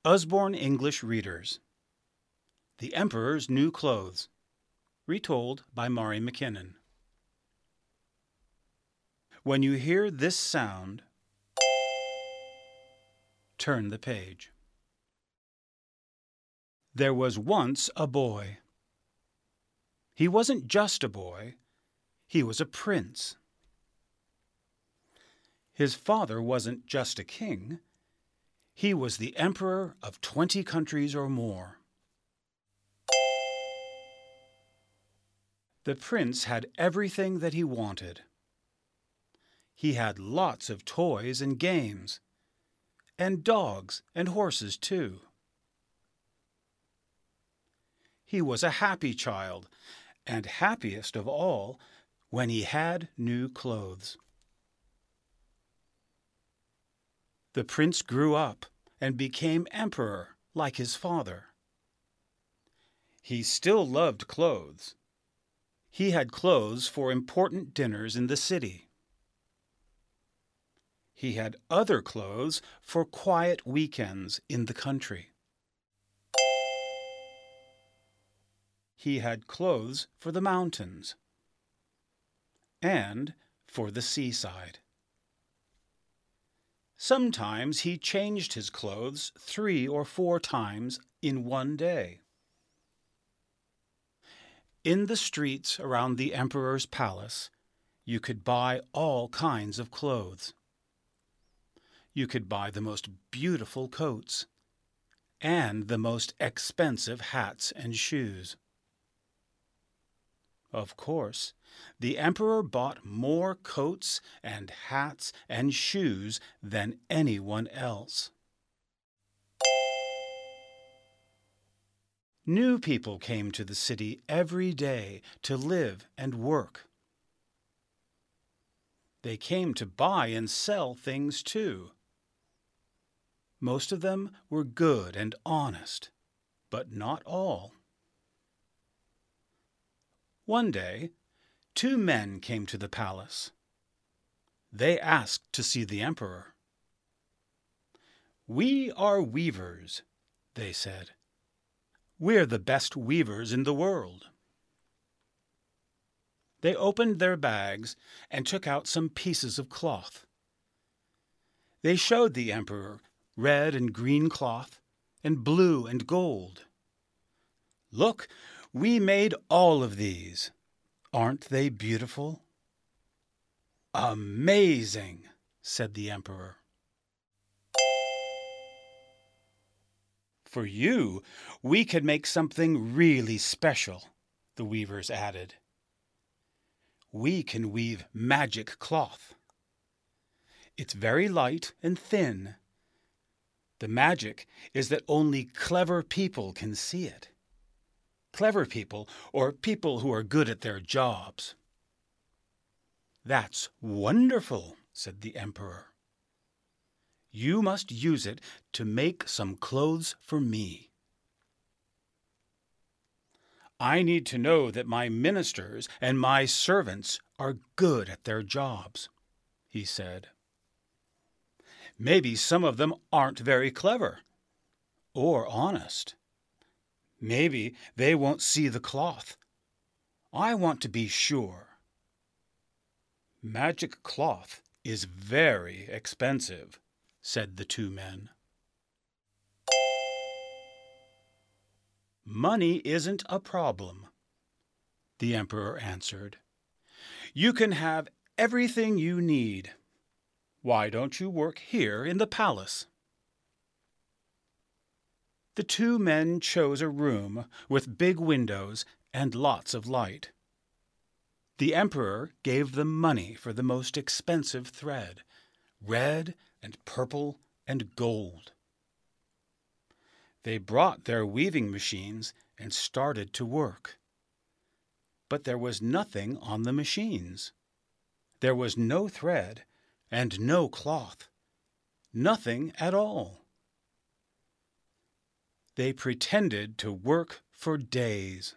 Usborne English Readers. The Emperor's New Clothes. Retold by Mari McKinnon. When you hear this sound, turn the page. There was once a boy. He wasn't just a boy, he was a prince. His father wasn't just a king, he was the emperor of 20 countries or more. The prince had everything that he wanted. He had lots of toys and games, and dogs and horses too. He was a happy child, and happiest of all when he had new clothes. The prince grew up and became emperor like his father. He still loved clothes. He had clothes for important dinners in the city. He had other clothes for quiet weekends in the country. He had clothes for the mountains and for the seaside. Sometimes he changed his clothes 3 or 4 times in one day. In the streets around the emperor's palace, you could buy all kinds of clothes. You could buy the most beautiful coats and the most expensive hats and shoes. Of course, the emperor bought more coats and hats and shoes than anyone else. New people came to the city every day to live and work. They came to buy and sell things too. Most of them were good and honest, but not all. One day, 2 men came to the palace. They asked to see the emperor. "We are weavers," they said. "We're the best weavers in the world." They opened their bags and took out some pieces of cloth. They showed the emperor red and green cloth and blue and gold. "Look, we made all of these. Aren't they beautiful?" "Amazing," said the emperor. "For you, we could make something really special," the weavers added. "We can weave magic cloth. It's very light and thin. The magic is that only clever people can see it. Clever people, or people who are good at their jobs." "That's wonderful," said the emperor. "You must use it to make some clothes for me. I need to know that my ministers and my servants are good at their jobs," he said. "Maybe some of them aren't very clever or honest. Maybe they won't see the cloth. I want to be sure. Magic cloth is very expensive," said the 2 men. "Money isn't a problem," the emperor answered. "You can have everything you need. Why don't you work here in the palace?" The 2 men chose a room with big windows and lots of light. The emperor gave them money for the most expensive thread, red and purple and gold. They brought their weaving machines and started to work. But there was nothing on the machines. There was no thread and no cloth. Nothing at all. They pretended to work for days.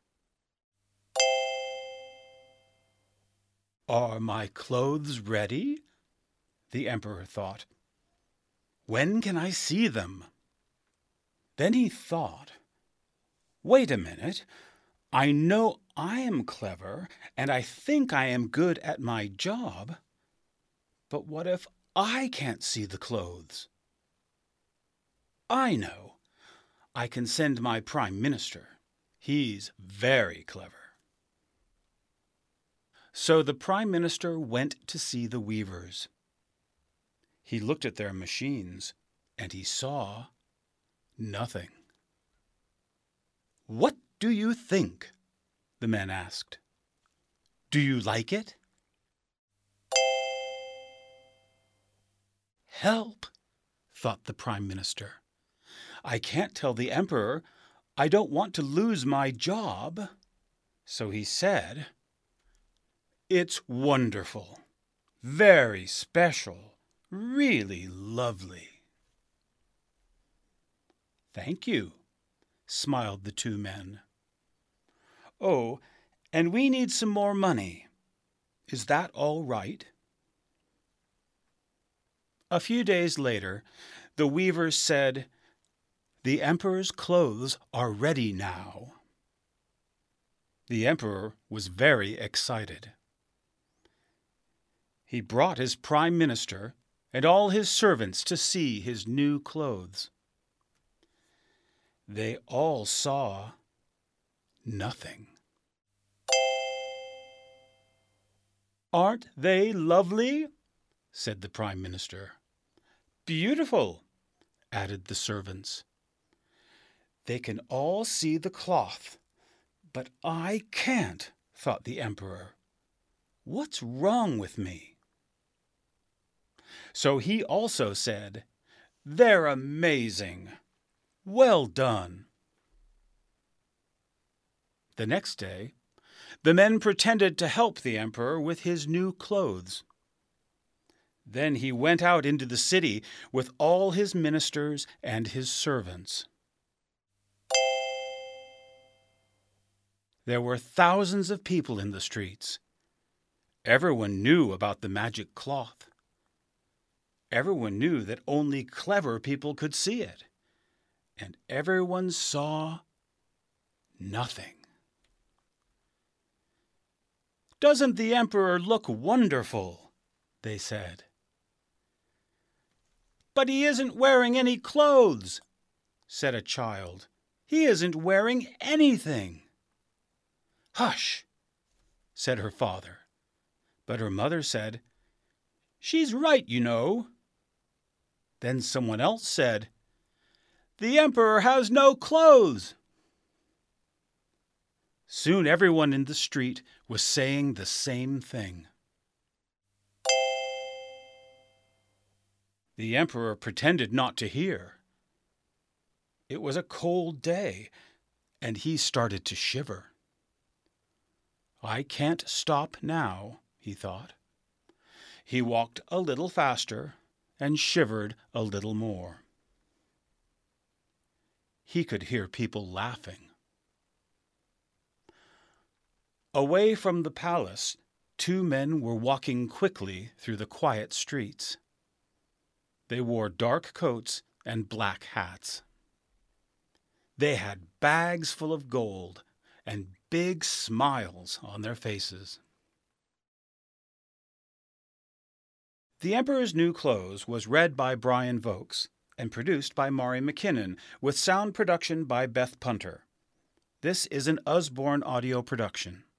"Are my clothes ready?" the emperor thought. "When can I see them?" Then he thought, wait a minute, I know I am clever, and I think I am good at my job, but what if I can't see the clothes? I know. I can send my Prime Minister. He's very clever. So the Prime Minister went to see the weavers. He looked at their machines, and he saw nothing. "What do you think?" the men asked. "Do you like it?" "Help," thought the Prime Minister. "I can't tell the Emperor. I don't want to lose my job." So he said, "It's wonderful, very special, really lovely." "Thank you," smiled the two men. "Oh, and we need some more money. Is that all right?" A few days later, the weavers said, "The Emperor's clothes are ready now." The Emperor was very excited. He brought his Prime Minister and all his servants to see his new clothes. They all saw nothing. "Aren't they lovely?" said the Prime Minister. "Beautiful," added the servants. "They can all see the cloth, but I can't," thought the Emperor. "What's wrong with me?" So he also said, "They're amazing. Well done." The next day, the men pretended to help the Emperor with his new clothes. Then he went out into the city with all his ministers and his servants. There were thousands of people in the streets. Everyone knew about the magic cloth. Everyone knew that only clever people could see it. And everyone saw nothing. "Doesn't the Emperor look wonderful?" they said. "But he isn't wearing any clothes," said a child. "He isn't wearing anything." "Hush," said her father. But her mother said, "She's right, you know." Then someone else said, "The Emperor has no clothes." Soon everyone in the street was saying the same thing. The Emperor pretended not to hear. It was a cold day, and he started to shiver. "I can't stop now," he thought. He walked a little faster and shivered a little more. He could hear people laughing. Away from the palace, two men were walking quickly through the quiet streets. They wore dark coats and black hats. They had bags full of gold and big smiles on their faces. The Emperor's New Clothes was read by Brian Vokes and produced by Mari McKinnon, with sound production by Beth Punter. This is an Usborne audio production.